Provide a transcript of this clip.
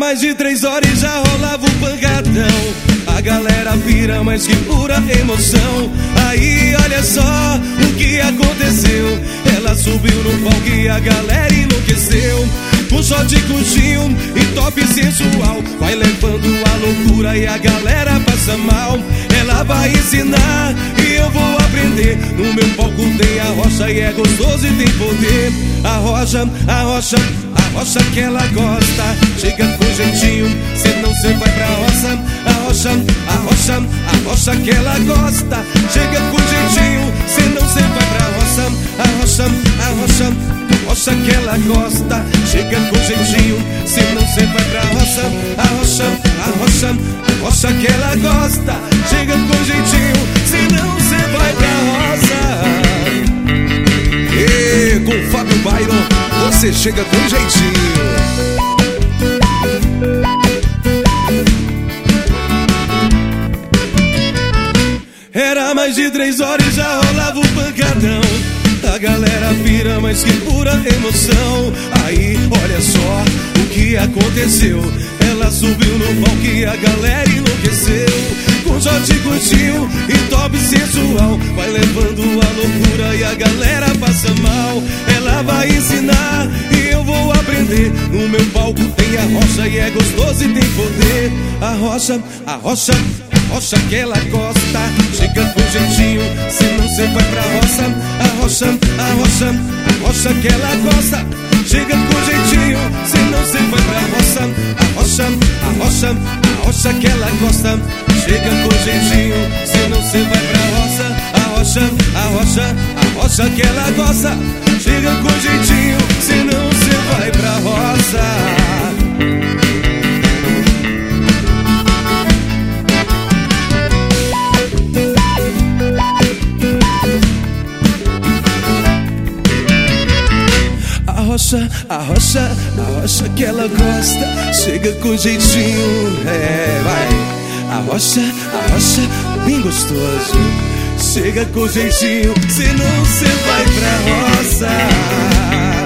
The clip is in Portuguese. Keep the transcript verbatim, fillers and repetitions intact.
mais de três horas e já rolava o pancadão. A galera pira, mas que pura emoção. Aí olha só o que aconteceu. Ela subiu no palco e a galera enlouqueceu. Um shot com gin e top sensual, vai levando a loucura e a galera passa mal. Ela vai ensinar e eu vou aprender. No meu palco tem a rocha e é gostoso e tem poder. A rocha, a rocha, a rocha que ela gosta. Chega com jeitinho, senão cê vai pra roça. A rocha, a rocha, a rocha que ela gosta. Chega com jeitinho, senão cê vai pra roça. A rocha, a rocha, a rocha que ela gosta. Chega com jeitinho, senão cê vai pra roça. A rocha, a rocha, a rocha que ela gosta. Chega com jeitinho, senão cê vai pra roça. E com Fábio Byron, você chega com jeitinho. Era mais de três horas e já rolava o pancadão. A galera pira, mas que pura emoção. Aí olha só o que aconteceu. Ela subiu no palco e a galera enlouqueceu. Com shot curtinho e top sensual, vai levando a loucura e a galera passa mal. Ela vai ensinar e eu vou aprender. No meu palco tem a rocha e é gostoso e tem poder. A rocha, a rocha, a rocha que ela gosta. Chega com jeitinho, senão cê vai pra roça. A rocha, a rocha, a rocha que ela gosta. Chega com jeitinho, senão cê vai pra roça. A rocha, a rocha, a rocha que ela gosta. Chega com jeitinho, senão cê vai pra roça. A rocha, a rocha, a rocha que ela gosta. Chega com jeitinho, senão cê vai pra roça. A rocha, a rocha, a rocha que ela gosta. Chega com jeitinho, é, vai. A rocha, a rocha, bem gostoso. Chega com jeitinho, senão cê vai pra roça.